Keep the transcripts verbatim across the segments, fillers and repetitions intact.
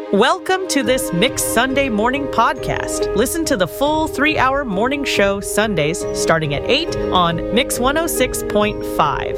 Welcome to this Mixed Sunday Morning podcast. Listen to the full three-hour morning show Sundays starting at eight on Mix one oh six point five.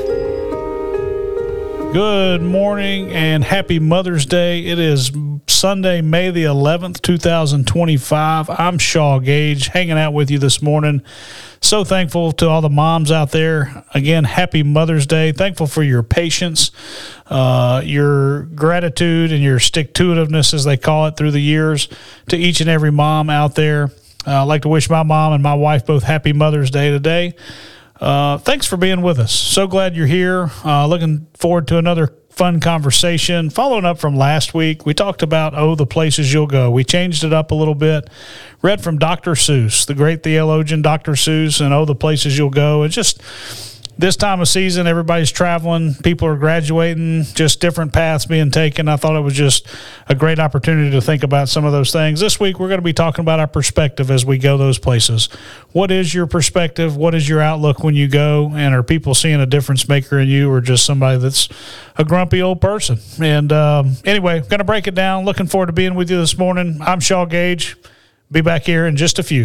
Good morning and happy Mother's Day. It is Sunday, May the eleventh, twenty twenty-five. I'm Shaw Gage, hanging out with you this morning. So thankful to all the moms out there. Again, happy Mother's Day. Thankful for your patience, uh, your gratitude, and your stick-to-itiveness, as they call it, through the years. To each and every mom out there, uh, I'd like to wish my mom and my wife both happy Mother's Day today. Uh, thanks for being with us. So glad you're here. Uh, looking forward to another fun conversation. Following up from last week, we talked about, oh, the places you'll go. We changed it up a little bit. Read from Doctor Seuss, the great theologian Doctor Seuss, and oh, the places you'll go. It's just this time of season, everybody's traveling. People are graduating, just different paths being taken. I thought it was just a great opportunity to think about some of those things. This week, we're going to be talking about our perspective as we go those places. What is your perspective? What is your outlook when you go? And are people seeing a difference maker in you, or just somebody that's a grumpy old person? And um, anyway, going to break it down. Looking forward to being with you this morning. I'm Shaw Gage. Be back here in just a few.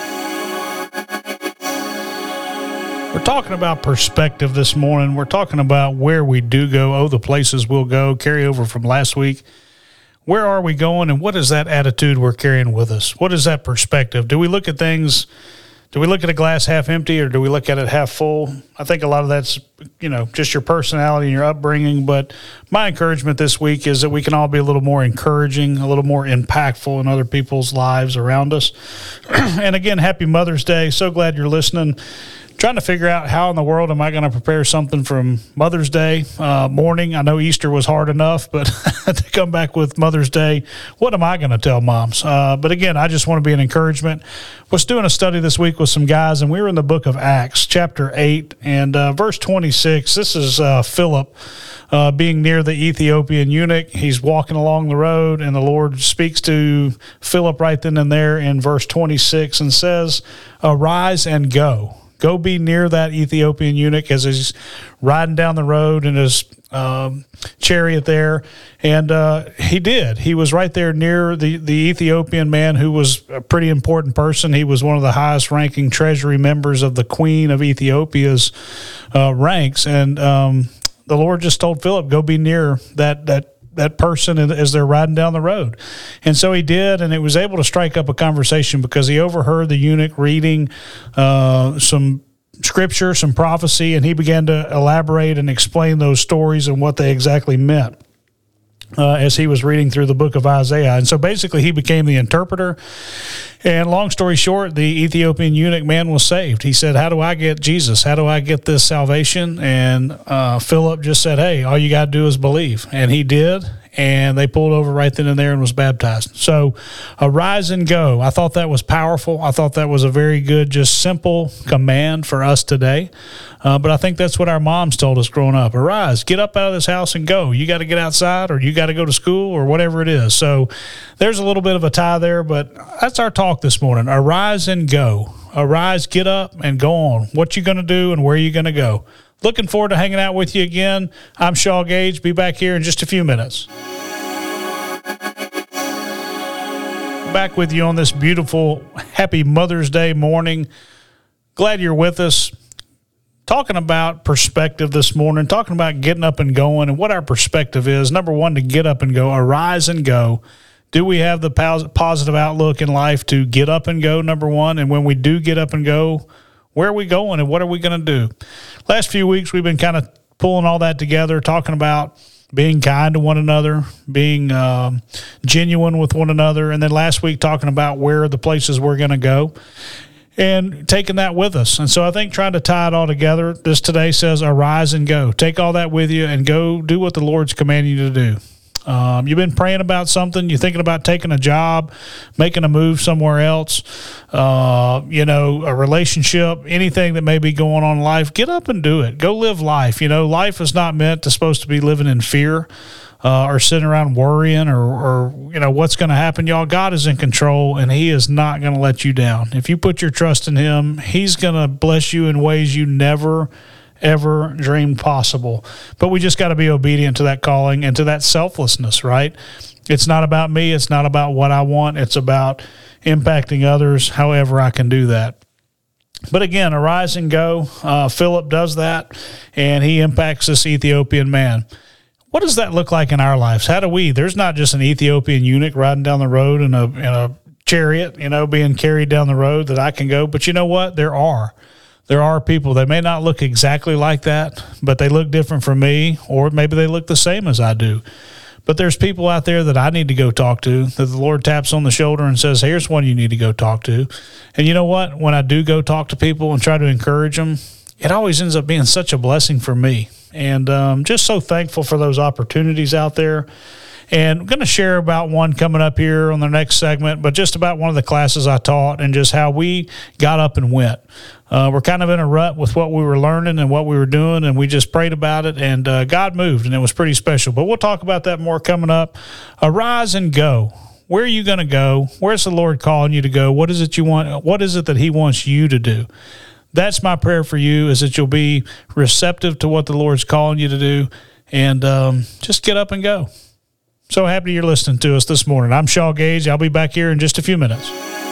We're talking about perspective this morning. We're talking about where we do go, oh, the places we'll go, carry over from last week. Where are we going, and what is that attitude we're carrying with us? What is that perspective? Do we look at things, do we look at a glass half empty, or do we look at it half full? I think a lot of that's, you know, just your personality and your upbringing. But my encouragement this week is that we can all be a little more encouraging, a little more impactful in other people's lives around us. And again, happy Mother's Day. So glad you're listening. Trying to figure out how in the world am I going to prepare something from Mother's Day uh, morning. I know Easter was hard enough, but to come back with Mother's Day, what am I going to tell moms? Uh, but again, I just want to be an encouragement. Was doing a study this week with some guys, and we were in the book of Acts, chapter eight, and uh, verse twenty-six. This is uh, Philip uh, being near the Ethiopian eunuch. He's walking along the road, and the Lord speaks to Philip right then and there in verse twenty-six and says, "Arise and go." Go be near that Ethiopian eunuch as he's riding down the road in his um, chariot there. And uh, he did. He was right there near the, the Ethiopian man, who was a pretty important person. He was one of the highest ranking treasury members of the Queen of Ethiopia's uh, ranks. And um, the Lord just told Philip, go be near that that that person as they're riding down the road. And so he did, and it was able to strike up a conversation because he overheard the eunuch reading uh, some scripture, some prophecy, and he began to elaborate and explain those stories and what they exactly meant uh, as he was reading through the book of Isaiah. And so basically he became the interpreter. And long story short, the Ethiopian eunuch man was saved. He said, how do I get Jesus? How do I get this salvation? And uh, Philip just said, hey, all you got to do is believe. And he did. And they pulled over right then and there and was baptized. So arise and go. I thought that was powerful. I thought that was a very good, just simple command for us today. Uh, but I think that's what our moms told us growing up. Arise, get up out of this house and go. You got to get outside, or you got to go to school, or whatever it is. So there's a little bit of a tie there, but that's our talk this morning. Arise and go. Arise, get up, and go on. What you going to do and where you going to go. Looking forward to hanging out with you again. I'm Shaw Gage. Be back here in just a few minutes. Back with you on this beautiful, happy Mother's Day morning. Glad you're with us. Talking about perspective this morning, talking about getting up and going and what our perspective is. Number one, to get up and go, arise and go. Do we have the positive outlook in life to get up and go, number one? And when we do get up and go, where are we going and what are we going to do? Last few weeks, we've been kind of pulling all that together, talking about being kind to one another, being um, genuine with one another. And then last week, talking about where are the places we're going to go and taking that with us. And so I think trying to tie it all together, this today says arise and go. Take all that with you and go do what the Lord's commanding you to do. Um, you've been praying about something. You're thinking about taking a job, making a move somewhere else, uh, you know, a relationship, anything that may be going on in life. Get up and do it. Go live life. You know, life is not meant to supposed to be living in fear uh, or sitting around worrying or, or you know, what's going to happen. Y'all, God is in control, and he is not going to let you down. If you put your trust in him, he's going to bless you in ways you never ever dreamed possible. But we just got to be obedient to that calling and to that selflessness, right? It's not about me. It's not about what I want. It's about impacting others however I can do that. But again, arise and go. Uh, Philip does that, and he impacts this Ethiopian man. What does that look like in our lives? How do we? There's not just an Ethiopian eunuch riding down the road in a in a chariot, you know, being carried down the road that I can go. But you know what? There are. There are people that may not look exactly like that, but they look different from me, or maybe they look the same as I do. But there's people out there that I need to go talk to, that the Lord taps on the shoulder and says, here's one you need to go talk to. And you know what? When I do go talk to people and try to encourage them, it always ends up being such a blessing for me. And um, just so thankful for those opportunities out there. And I'm going to share about one coming up here on the next segment, but just about one of the classes I taught and just how we got up and went. Uh, we're kind of in a rut with what we were learning and what we were doing, and we just prayed about it, and uh, God moved, and it was pretty special. But we'll talk about that more coming up. Arise and go. Where are you going to go? Where's the Lord calling you to go? What is it you want? What is it that he wants you to do? That's my prayer for you, is that you'll be receptive to what the Lord's calling you to do, and um, just get up and go. So happy you're listening to us this morning. I'm Shaw Gage. I'll be back here in just a few minutes.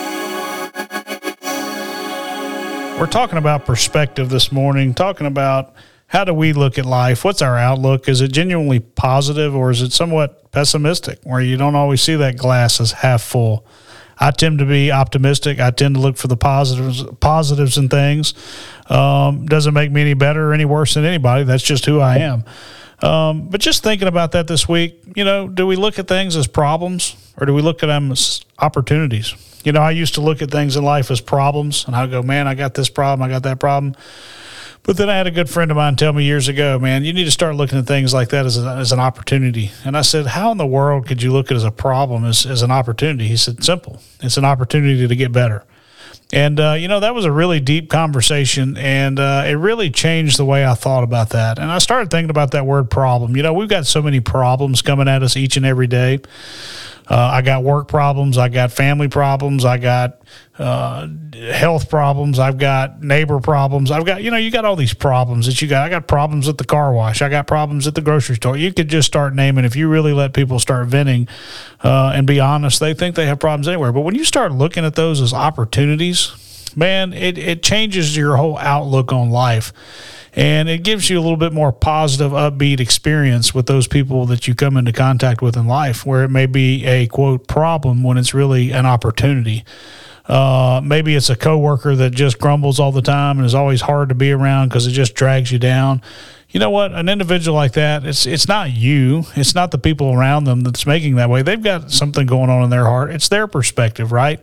We're talking about perspective this morning, talking about how do we look at life? What's our outlook? Is it genuinely positive, or is it somewhat pessimistic, where you don't always see that glass as half full? I tend to be optimistic. I tend to look for the positives, positives in things. Um, doesn't make me any better or any worse than anybody. That's just who I am. Um, but just thinking about that this week, you know, do we look at things as problems, or do we look at them as opportunities? You know, I used to look at things in life as problems, and I'd go, man, I got this problem, I got that problem. But then I had a good friend of mine tell me years ago, man, you need to start looking at things like that as, a, as an opportunity. And I said, how in the world could you look at it as a problem, as, as an opportunity? He said, simple. It's an opportunity to get better. And, uh, you know, that was a really deep conversation, and uh, it really changed the way I thought about that. And I started thinking about that word problem. You know, we've got so many problems coming at us each and every day. Uh, I got work problems. I got family problems. I got uh, health problems. I've got neighbor problems. I've got, you know, you got all these problems that you got. I got problems at the car wash. I got problems at the grocery store. You could just start naming. If you really let people start venting uh, and be honest, they think they have problems anywhere. But when you start looking at those as opportunities, man, it, it changes your whole outlook on life. And it gives you a little bit more positive, upbeat experience with those people that you come into contact with in life, where it may be a, quote, problem when it's really an opportunity. Uh, maybe it's a coworker that just grumbles all the time and is always hard to be around because it just drags you down. You know what? An individual like that, it's it's not you. It's not the people around them that's making that way. They've got something going on in their heart. It's their perspective, right?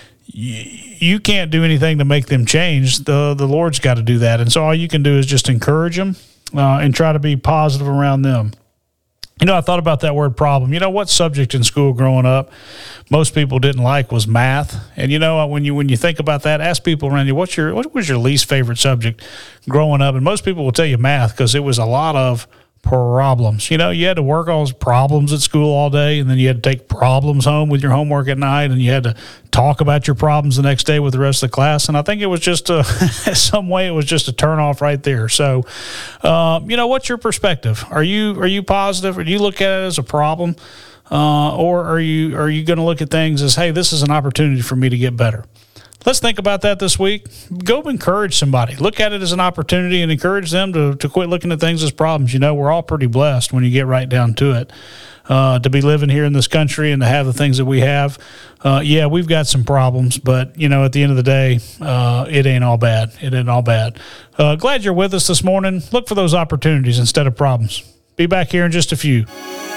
You can't do anything to make them change. The the Lord's got to do that. And so all you can do is just encourage them uh, and try to be positive around them. You know, I thought about that word problem. You know, what subject in school growing up most people didn't like was math. And, you know, when you when you think about that, ask people around you, what's your what was your least favorite subject growing up? And most people will tell you math, because it was a lot of problems. You know, you had to work on problems at school all day, and then you had to take problems home with your homework at night, and you had to talk about your problems the next day with the rest of the class. And I think it was just a, some way it was just a turn off right there. So, um, you know, what's your perspective? Are you are you positive, or do you look at it as a problem, uh, or are you are you going to look at things as, hey, this is an opportunity for me to get better? Let's think about that this week. Go encourage somebody. Look at it as an opportunity and encourage them to, to quit looking at things as problems. You know, we're all pretty blessed when you get right down to it. Uh, to be living here in this country and to have the things that we have. Uh, yeah, we've got some problems, but, you know, at the end of the day, uh, it ain't all bad. It ain't all bad. Uh, glad you're with us this morning. Look for those opportunities instead of problems. Be back here in just a few.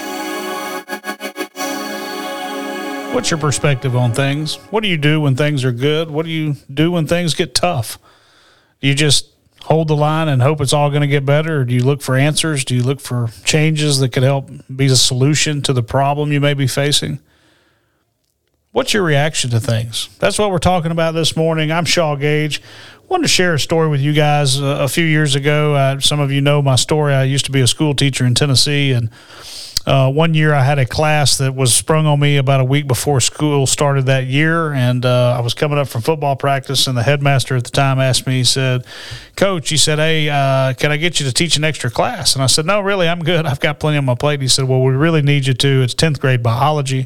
What's your perspective on things? What do you do when things are good? What do you do when things get tough? Do you just hold the line and hope it's all going to get better? Or do you look for answers? Do you look for changes that could help be a solution to the problem you may be facing? What's your reaction to things? That's what we're talking about this morning. I'm Shaw Gage. I wanted to share a story with you guys. Uh, a few years ago, uh, some of you know my story. I used to be a school teacher in Tennessee, and Uh, one year I had a class that was sprung on me about a week before school started that year, and uh, I was coming up from football practice, and the headmaster at the time asked me, he said, Coach, he said, hey, uh, can I get you to teach an extra class? And I said, no, really, I'm good. I've got plenty on my plate. He said, well, we really need you to. It's tenth grade biology.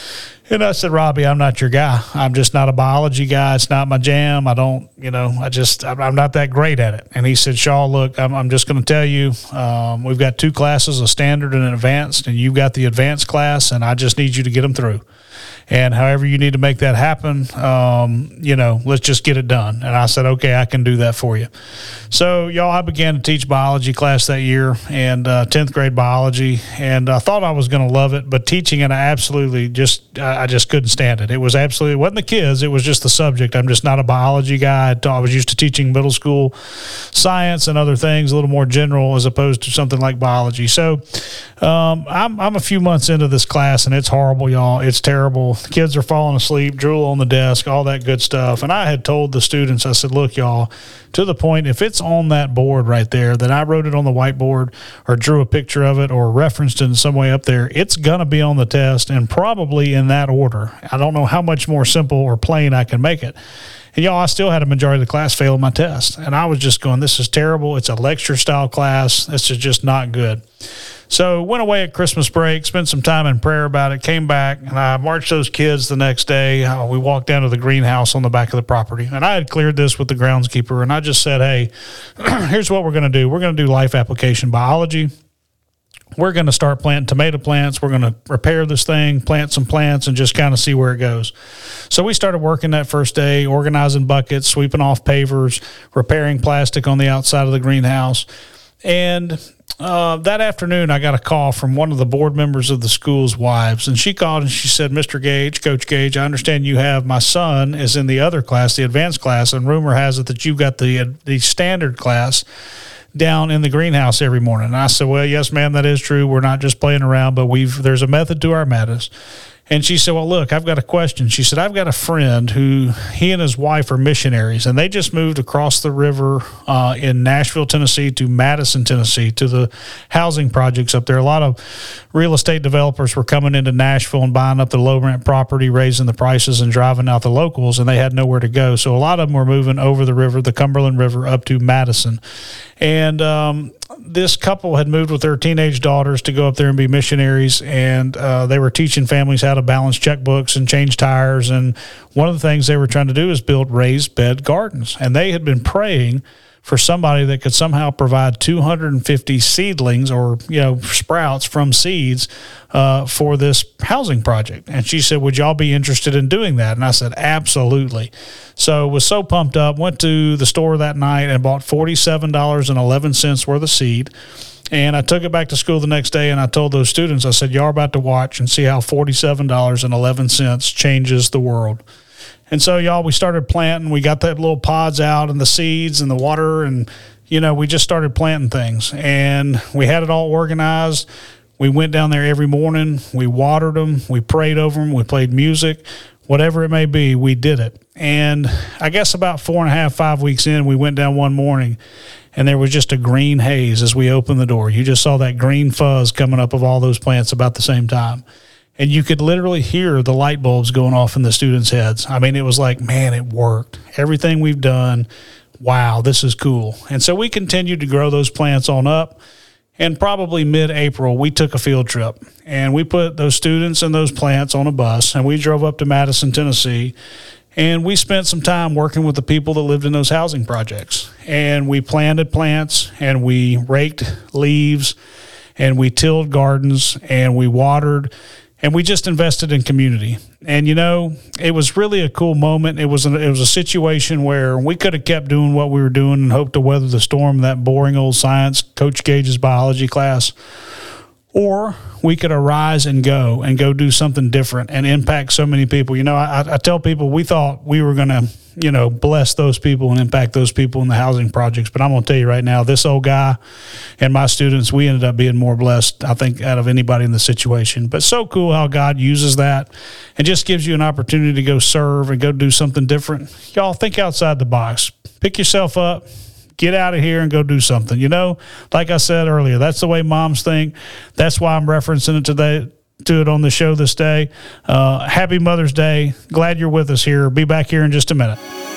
And I said, Robbie, I'm not your guy. I'm just not a biology guy. It's not my jam. I don't, you know, I just, I'm not that great at it. And he said, Shaw, look, I'm, I'm just going to tell you, um, we've got two classes, a standard and an advanced, and you've got the advanced class, and I just need you to get them through. And however you need to make that happen, um, you know, let's just get it done. And I said, okay, I can do that for you. So, y'all, I began to teach biology class that year, and uh, tenth grade biology, and I thought I was going to love it, but teaching it, I absolutely just, I just couldn't stand it. It was absolutely, it wasn't the kids, it was just the subject. I'm just not a biology guy. I was used to teaching middle school science and other things, a little more general as opposed to something like biology. So, um, I'm, I'm a few months into this class, and it's horrible, y'all. It's terrible. The kids are falling asleep, drool on the desk, all that good stuff. And I had told the students, I said, look, y'all, to the point, if it's on that board right there, that I wrote it on the whiteboard or drew a picture of it or referenced it in some way up there, it's going to be on the test, and probably in that order. I don't know how much more simple or plain I can make it. And, y'all, I still had a majority of the class fail my test. And I was just going, this is terrible. It's a lecture-style class. This is just not good. So went away at Christmas break, spent some time in prayer about it, came back, and I marched those kids the next day. Uh, we walked down to the greenhouse on the back of the property. And I had cleared this with the groundskeeper, and I just said, hey, here's what we're going to do. We're going to do life application biology. We're going to start planting tomato plants. We're going to repair this thing, plant some plants, and just kind of see where it goes. So we started working that first day, organizing buckets, sweeping off pavers, repairing plastic on the outside of the greenhouse. And uh, that afternoon, I got a call from one of the board members of the school's wives, and she called and she said, Mister Gage, Coach Gage, I understand you have my son is in the other class, the advanced class, and rumor has it that you've got the the standard class down in the greenhouse every morning. And I said, well, yes, ma'am, that is true. We're not just playing around, but we've there's a method to our madness. And she said, well, look, I've got a question. She said, I've got a friend who he and his wife are missionaries, and they just moved across the river uh, in Nashville, Tennessee to Madison, Tennessee, to the housing projects up there. A lot of real estate developers were coming into Nashville and buying up the low rent property, raising the prices and driving out the locals, and they had nowhere to go. So a lot of them were moving over the river, the Cumberland River, up to Madison. And um, this couple had moved with their teenage daughters to go up there and be missionaries, and uh, they were teaching families how to balance checkbooks and change tires. And one of the things they were trying to do is build raised bed gardens. And they had been praying for somebody that could somehow provide two hundred fifty seedlings or, you know, sprouts from seeds uh, for this housing project. And she said, would y'all be interested in doing that? And I said, absolutely. So was so pumped up, went to the store that night and bought forty-seven dollars and eleven cents worth of seed. And I took it back to school the next day, and I told those students, I said, y'all are about to watch and see how forty-seven dollars and eleven cents changes the world. And so, y'all, we started planting. We got that little pods out and the seeds and the water, and, you know, we just started planting things. And we had it all organized. We went down there every morning. We watered them. We prayed over them. We played music. Whatever it may be, we did it. And I guess about four and a half, five weeks in, we went down one morning, and there was just a green haze as we opened the door. You just saw that green fuzz coming up of all those plants about the same time. And you could literally hear the light bulbs going off in the students' heads. I mean, it was like, man, it worked. Everything we've done, wow, this is cool. And so we continued to grow those plants on up. And probably mid-April, we took a field trip. And we put those students and those plants on a bus, and we drove up to Madison, Tennessee. And we spent some time working with the people that lived in those housing projects. And we planted plants, and we raked leaves, and we tilled gardens, and we watered. And we just invested in community. And, you know, it was really a cool moment. It was, an, it was a situation where we could have kept doing what we were doing and hoped to weather the storm in that boring old science, Coach Gage's biology class. Or we could arise and go and go do something different and impact so many people. You know, I, I tell people we thought we were going to, you know, bless those people and impact those people in the housing projects. But I'm going to tell you right now, this old guy and my students, we ended up being more blessed, I think, out of anybody in the situation. But so cool how God uses that and just gives you an opportunity to go serve and go do something different. Y'all think outside the box. Pick yourself up. Get out of here and go do something. You know, like I said earlier, that's the way moms think. That's why I'm referencing it today, to it on the show this day. Uh, happy Mother's Day. Glad you're with us here. Be back here in just a minute.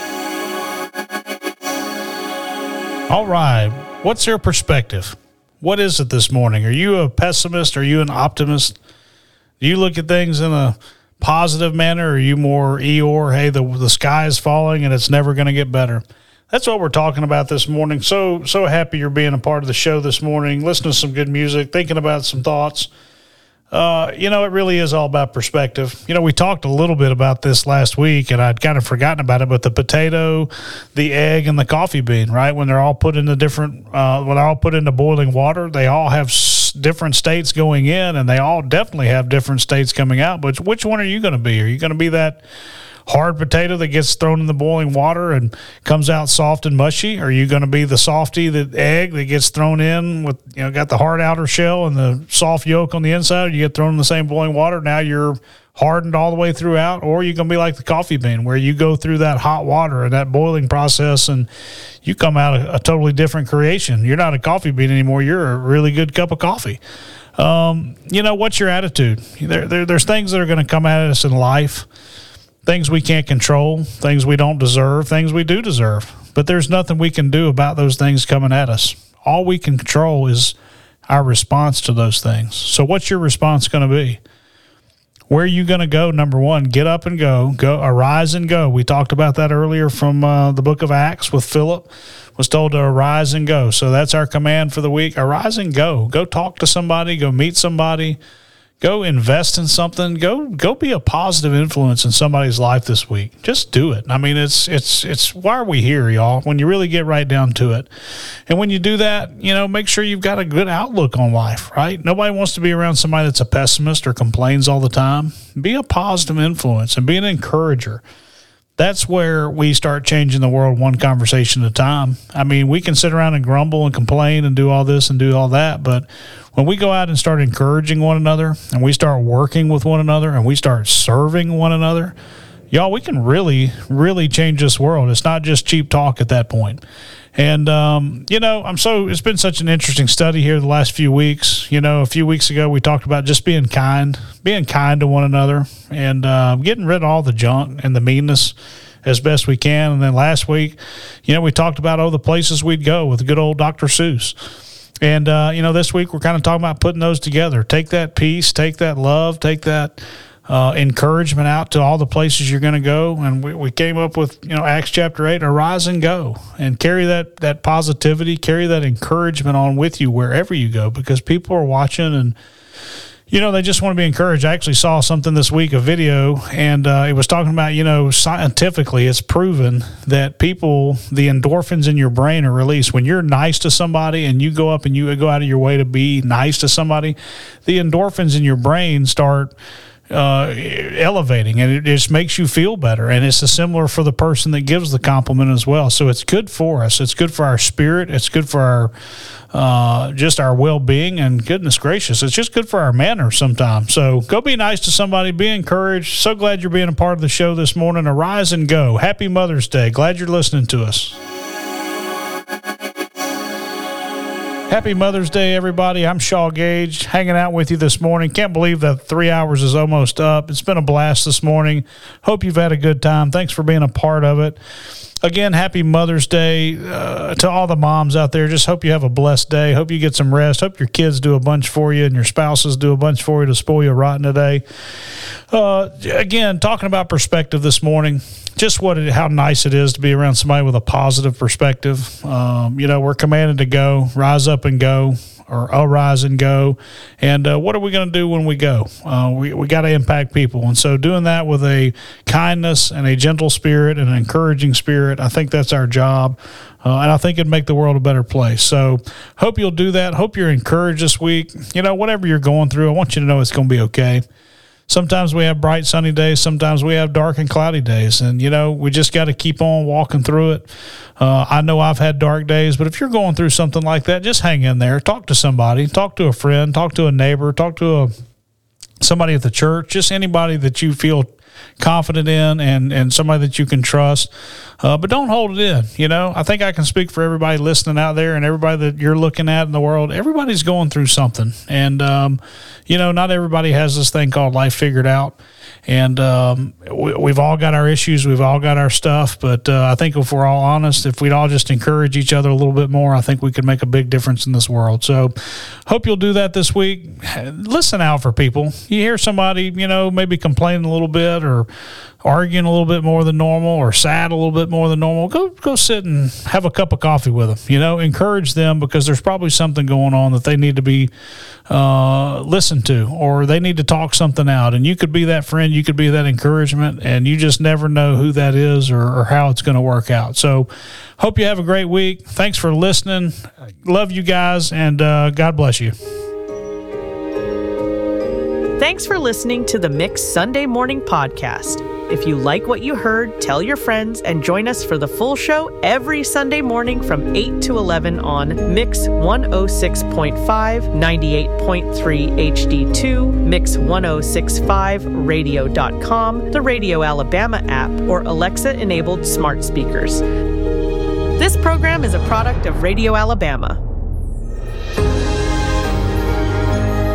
All right. What's your perspective? What is it this morning? Are you a pessimist? Are you an optimist? Do you look at things in a positive manner? Or are you more Eeyore, hey, the, the sky is falling and it's never going to get better? That's what we're talking about this morning. So, so happy you're being a part of the show this morning, listening to some good music, thinking about some thoughts. Uh, you know, it really is all about perspective. You know, we talked a little bit about this last week, and I'd kind of forgotten about it, but the potato, the egg, and the coffee bean, right? When they're all put into different, uh, when they're all put into boiling water, they all have s- different states going in, and they all definitely have different states coming out. But which one are you going to be? Are you going to be that hard potato that gets thrown in the boiling water and comes out soft and mushy? Or are you going to be the softy, the egg that gets thrown in with, you know, got the hard outer shell and the soft yolk on the inside? You get thrown in the same boiling water. Now you're hardened all the way throughout. Or you're going to be like the coffee bean, where you go through that hot water and that boiling process and you come out a, a totally different creation. You're not a coffee bean anymore. You're a really good cup of coffee. Um, you know, what's your attitude? There, there, there's things that are going to come at us in life. Things we can't control, things we don't deserve, things we do deserve. But there's nothing we can do about those things coming at us. All we can control is our response to those things. So what's your response going to be? Where are you going to go? Number one, get up and go. Go, arise and go. We talked about that earlier from uh, the book of Acts with Philip. Was told to arise and go. So that's our command for the week. Arise and go. Go talk to somebody. Go meet somebody. Go invest in something. Go go be a positive influence in somebody's life this week. Just do it. I mean, it's it's it's why are we here, y'all? When you really get right down to it. And when you do that, you know, make sure you've got a good outlook on life, right? Nobody wants to be around somebody that's a pessimist or complains all the time. Be a positive influence and be an encourager. That's where we start changing the world one conversation at a time. I mean, we can sit around and grumble and complain and do all this and do all that, but when we go out and start encouraging one another and we start working with one another and we start serving one another, y'all, we can really, really change this world. It's not just cheap talk at that point. And, um, you know, I'm so, it's been such an interesting study here the last few weeks. You know, a few weeks ago, we talked about just being kind, being kind to one another and uh, getting rid of all the junk and the meanness as best we can. And then last week, you know, we talked about, oh, the places we'd go with good old Doctor Seuss. And, uh, you know, this week we're kind of talking about putting those together. Take that peace, take that love, take that Uh, encouragement out to all the places you're going to go. And we, we came up with, you know, Acts chapter eight, arise and go, and carry that, that positivity, carry that encouragement on with you wherever you go, because people are watching and, you know, they just want to be encouraged. I actually saw something this week, a video, and uh, it was talking about, you know, scientifically it's proven that people, the endorphins in your brain are released. When you're nice to somebody and you go up and you go out of your way to be nice to somebody, the endorphins in your brain start uh, elevating, and it just makes you feel better. And it's a similar for the person that gives the compliment as well. So it's good for us. It's good for our spirit. It's good for our, uh, just our well-being, and goodness gracious, it's just good for our manners sometimes. So go be nice to somebody, be encouraged. So glad you're being a part of the show this morning. Arise and go. Happy Mother's Day. Glad you're listening to us. Happy Mother's Day, everybody. I'm Shaw Gage, hanging out with you this morning. Can't believe that three hours is almost up. It's been a blast this morning. Hope you've had a good time. Thanks for being a part of it. Again, happy Mother's Day uh, to all the moms out there. Just hope you have a blessed day. Hope you get some rest. Hope your kids do a bunch for you and your spouses do a bunch for you to spoil you rotten today. Uh, again, talking about perspective this morning. Just what it, how nice it is to be around somebody with a positive perspective. Um, you know, we're commanded to go, rise up and go, or arise and go. And uh, what are we going to do when we go? Uh, we we got to impact people. And so doing that with a kindness and a gentle spirit and an encouraging spirit, I think that's our job. Uh, and I think it'd make the world a better place. So hope you'll do that. Hope you're encouraged this week. You know, whatever you're going through, I want you to know it's going to be okay. Sometimes we have bright, sunny days. Sometimes we have dark and cloudy days. And, you know, we just got to keep on walking through it. Uh, I know I've had dark days, but if you're going through something like that, just hang in there. Talk to somebody. Talk to a friend. Talk to a neighbor. Talk to a somebody at the church, just anybody that you feel confident in and, and somebody that you can trust. Uh, but don't hold it in. You know, I think I can speak for everybody listening out there and everybody that you're looking at in the world. Everybody's going through something. And, um, you know, not everybody has this thing called life figured out. And um, we, we've all got our issues. We've all got our stuff. But uh, I think if we're all honest, if we'd all just encourage each other a little bit more, I think we could make a big difference in this world. So hope you'll do that this week. Listen out for people. You hear somebody, you know, maybe complaining a little bit or arguing a little bit more than normal or sad a little bit more than normal, go go sit and have a cup of coffee with them. You know, encourage them, because there's probably something going on that they need to be uh, listened to, or they need to talk something out. And you could be that friend, you could be that encouragement, and you just never know who that is or, or how it's going to work out. So hope you have a great week. Thanks for listening. Love you guys, and uh, God bless you. Thanks for listening to the Mix Sunday Morning Podcast. If you like what you heard, tell your friends and join us for the full show every Sunday morning from eight to eleven on Mix one oh six point five, ninety-eight point three H D two, Mix ten sixty-five radio dot com, the Radio Alabama app, or Alexa-enabled smart speakers. This program is a product of Radio Alabama.